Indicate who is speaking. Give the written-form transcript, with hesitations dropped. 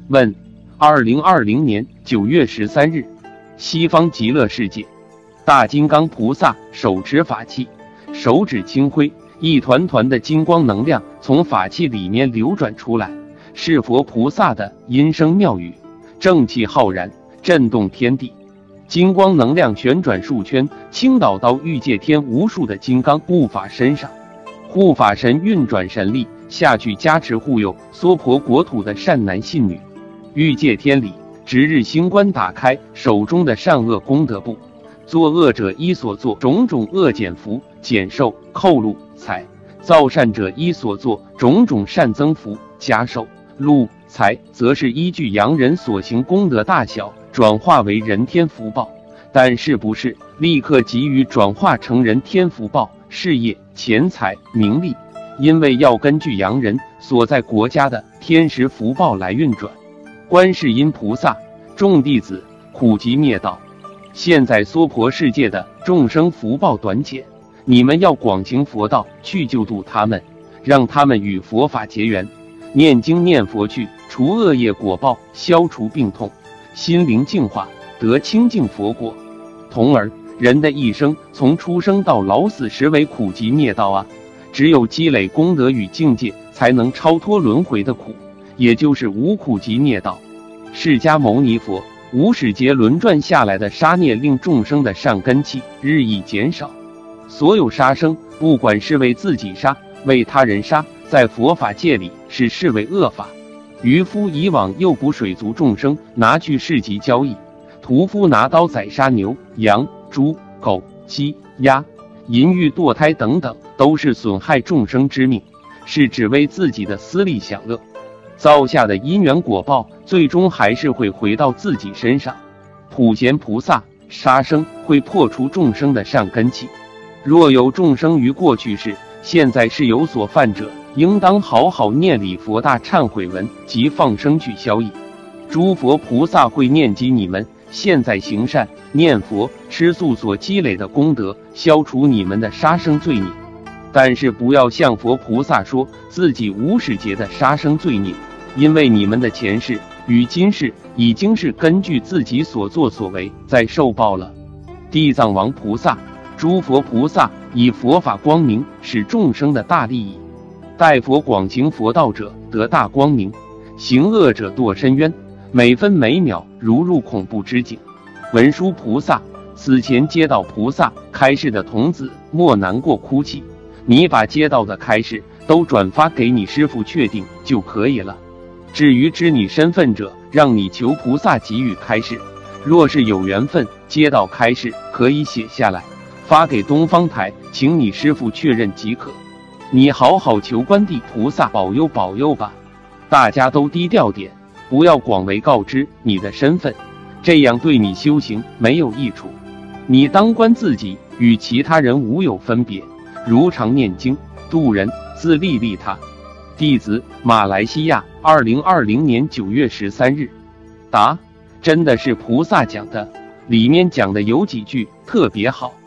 Speaker 1: 问：2020年9月13日，西方极乐世界，大金刚菩萨手持法器，手指轻挥，一团团的金光能量从法器里面流转出来，是佛菩萨的音声妙语，正气浩然，震动天地。金光能量旋转数圈，倾倒到欲界天无数的金刚护法身上。护法神运转神力下去加持护佑娑婆国土的善男信女。欲界天里，值日星官打开手中的善恶功德簿，作恶者依所作种种恶减福、减寿、扣禄、财；造善者依所作种种善增福、加寿、禄、财，则是依据洋人所行功德大小转化为人天福报。但是不是立刻给予转化成人天福报、事业、钱财、名利，因为要根据洋人所在国家的天时福报来运转。观世音菩萨，众弟子苦集灭道。现在娑婆世界的众生福报短浅，你们要广行佛道，去救度他们，让他们与佛法结缘，念经念佛去除恶业果报，消除病痛，心灵净化，得清净佛果。同而人的一生从出生到老死实为苦集灭道啊！只有积累功德与境界，才能超脱轮回的苦，也就是无苦集灭道。释迦牟尼佛无始劫轮转下来的杀孽，令众生的善根气日益减少。所有杀生，不管是为自己杀，为他人杀，在佛法界里是视为恶法。渔夫以往诱捕水族众生拿去市集交易，屠夫拿刀宰杀牛、羊、猪、狗、鸡、鸭，淫欲堕胎等等，都是损害众生之命，是只为自己的私利享乐。造下的因缘果报，最终还是会回到自己身上。普贤菩萨杀生会破除众生的善根气。若有众生于过去世、现在是有所犯者，应当好好念礼佛大忏悔文及放生去消业。诸佛菩萨会念及你们现在行善、念佛、吃素所积累的功德，消除你们的杀生罪孽。但是不要向佛菩萨说自己无始劫的杀生罪孽，因为你们的前世与今世已经是根据自己所作所为在受报了。地藏王菩萨、诸佛菩萨以佛法光明使众生的大利益，待佛广行佛道者得大光明，行恶者堕深渊，每分每秒如入恐怖之境。文殊菩萨此前接到菩萨开示的童子莫难过哭泣，你把接到的开示都转发给你师父确定就可以了。至于知你身份者，让你求菩萨给予开示。若是有缘分接到开示，可以写下来发给东方台，请你师父确认即可。你好好求观地菩萨保佑保佑吧。大家都低调点，不要广为告知你的身份，这样对你修行没有益处。你当观自己与其他人无有分别，如常念经度人，自利利他。弟子马来西亚2020年9月13日。答：真的是菩萨讲的，里面讲的有几句特别好。